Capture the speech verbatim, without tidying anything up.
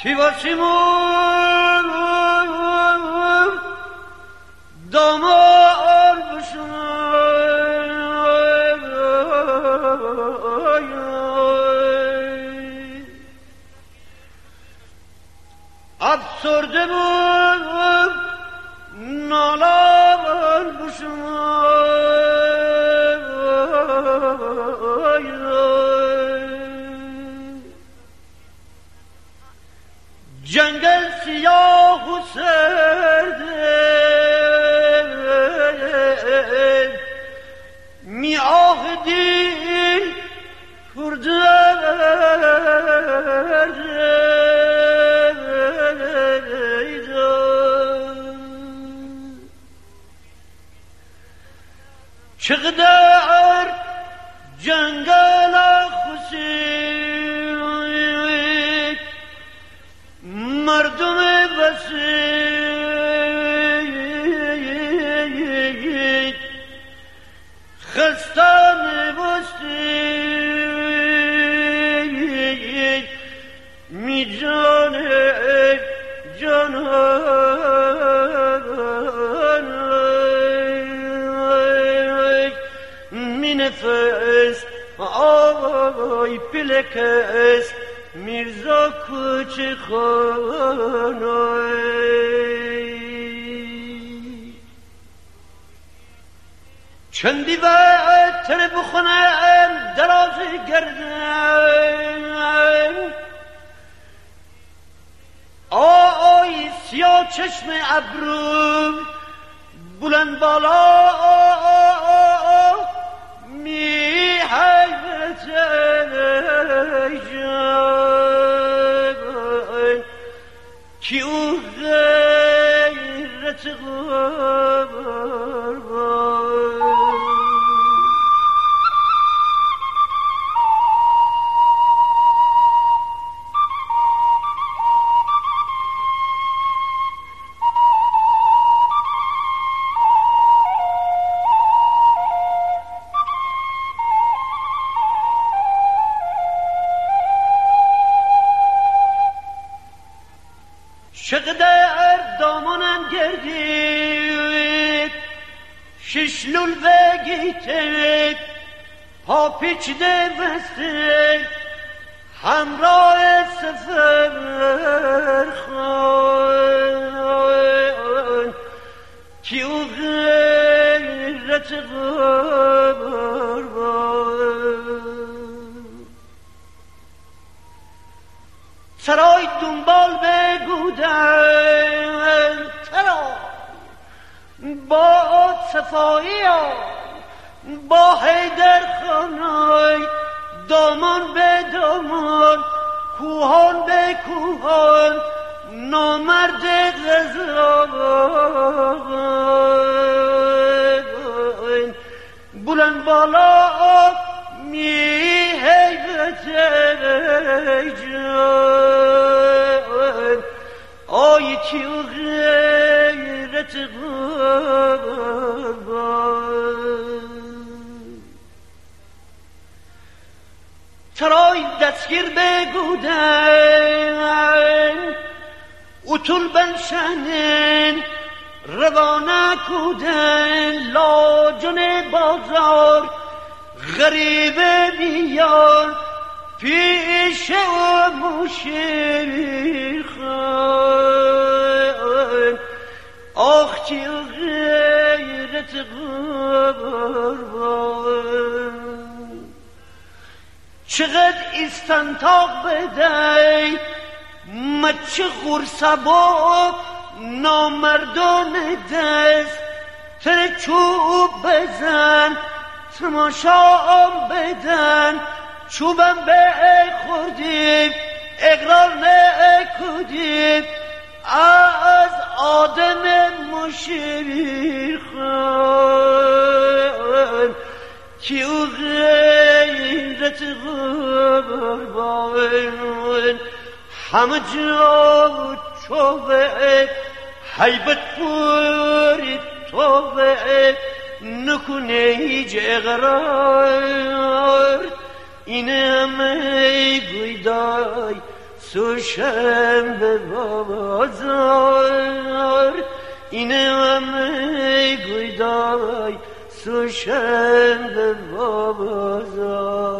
کی باشیمون دامار بشنای افسرده بود نالان بشنای جنگل سیاه و سرده می آهدی پردرده چقدر جنگل خسید مردم بسید خستان بستید می جانه جانان می نفس آی پلکس میرزا کوچه خانای چندی وقتر بخونم درازی گردم آی سیاه چشم ابرو بلند بالا می حیبت جان کی او غیرت قربان چقدر دامانم گردید ششلول بگیتید پا پیچیده بستید همراه سفر خواهد کی او غیرت قربان سرای دنبال بگودن ترا با صفایی با حیدر خانای دامان به دامان کوهان به کوهان نامرد غزال بلند بالا می حیبت جان آی کی او غیرت قربان ترای دستگیر بگودن اتول بنشنن روانه کودن لاجن بازار غریبه بیان پیش و مشیر خان آخ کی غیرت قربان چقدر استنتاق بدهی مچه غرصبا نامردان دست تر چوب بزن تماشام بدن چوبم به خوردیم اقرار نکودیم از آدم مشیر خان کی او غیرت قربان همه جا چوبه حیبت پوری توبه نکنه هیچ اقرار این همه گویدای سوشنبه بازار اینه همه گویدای سوشنبه بازار